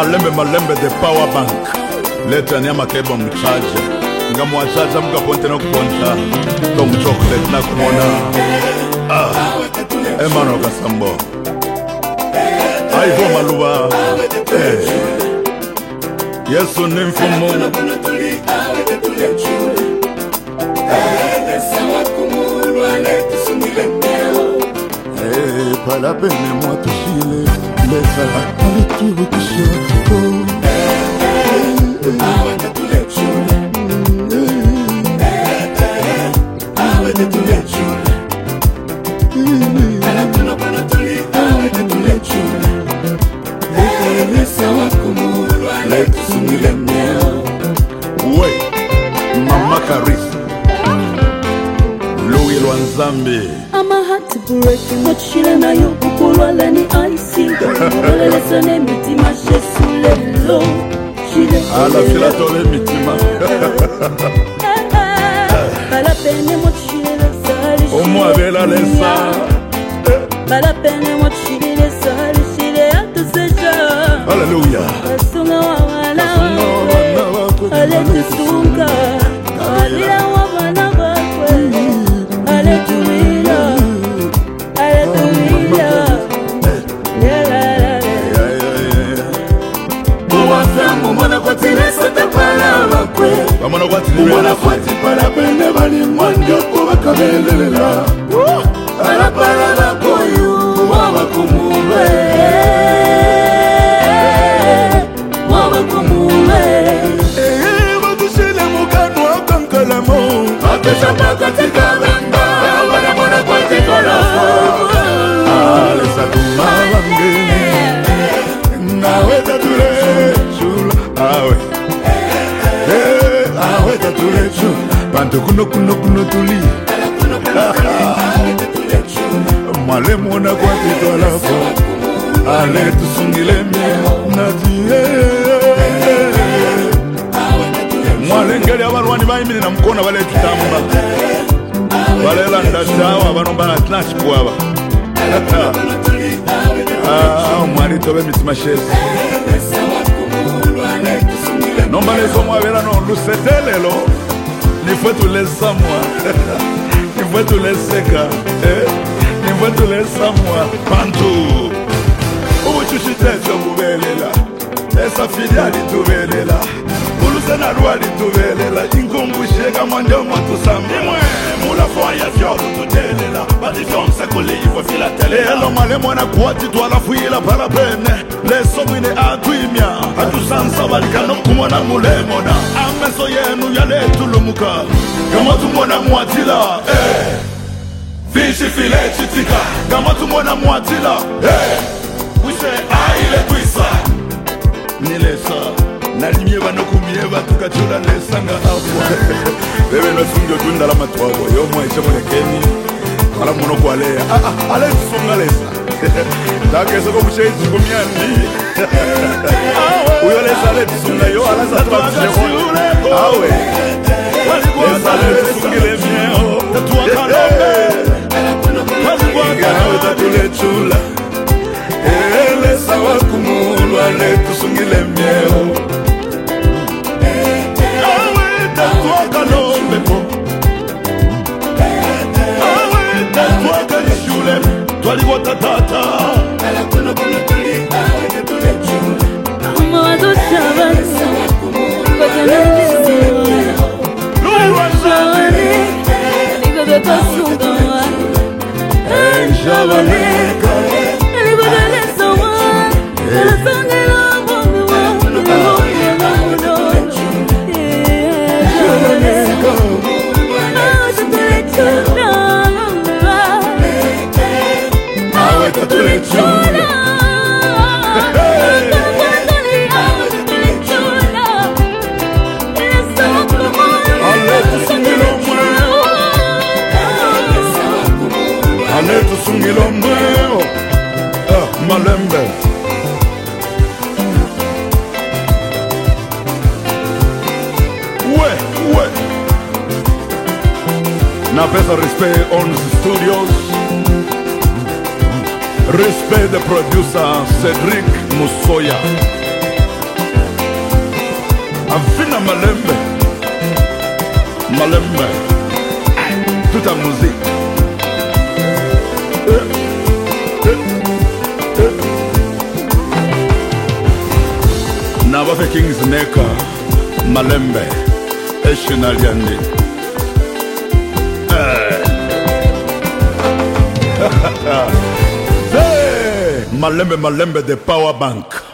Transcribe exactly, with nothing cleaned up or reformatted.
malembe malembe de power bank leta nyama keba mchaja nga mwachaja mga ponte na kuponcha tom chocolate na kumona ah emano kasambo aivo maluba eh yesu ni mfumo eh pala bene moi touchile lesa avec qui vous touchez ouais mama Karis Louis Lwanzambe I'm a heart breaking what shile na yo kukulwa lani icy ole lesone mitima shesule lo shile ala fila tole mitima bala pene mo shile le sali o mo avela lesa bala pene mo shile le sali shile ya tu seja hallelujah sunga wana ale tusunga alira wa bana bakwe ale tuwila ale tuwila Mwafangu mwana kwa tiresa tapala wakwe Wamana kwa tiresa Mwana kwa tipala pende bali mwanjo kwa kabelelela Para para la koyu Mwawa kumule Mwawa kumule Ehe wakushile mukanu wakankalamo Akesha baka tika venda Wana mwana kwa tikola Alesa kumawange Nawe tatule chula awe eh awe tatule chula bantu kuno kuno kuno tuli male mona kwa titola fo ale tusungile mi natie mwale ngeli abalwani bayimini na mkona bale tutamba bale landa tawa banomba na snash kwaba ah mwali tobe mitima shezi nomba leso mwavela no lusetelelo nifwe tulesamwa nifwe tuleseka nifwe tulesamwa bantu ubuchushitecho bubelela esa filiali tubelela ulusena lwali tubelela inkungusheka mwandomo tusamimwe mulafoya fyoto tutelela badifyonse kulifwe filatele male mwana kuwati twalafuyila pala pene leso mwine atwimya atusansa balikano kumona mulemona ameso yenu yaletulumuka kama tumona mwatila eh fishi file chitika kama tumona mwatila eh wise aile kwisa nilesa nalimye bano kumye batukachula lesanga afwa bebe no sunjo tunda la matwabo yo mwa ichamonekeni ala muno kwalea ah ah ale sunga lesa takese ko musheji kumyandi uyo lesa le sunga yo ala sa twaje awe lesa le sungile mieo tatuwa kalombe tatuwa kalombe tatule chula lesa wakumulwa le tusungile mieo Twaliwota tata ala kuno kuno tuli awe tetule chula mawazo chavasi kwajanelezi Luwanzambe Nikobe pasunga wa Enjabaneka Nikobe lesa wa Alasangela mwami wa Nikobe muno Enjabaneka Awe tetule chula Awe tatule chula Ale tusungilo mweo ah, malembe Ouais, ouais Na pesa respect on the studios Respect the producer Cedric Musoya Malembe, toute la musique. Eh, eh, eh. Nabafe Kings Neka, Malembe, Eshenaliande. Hey, Malembe Malembe de Power Bank.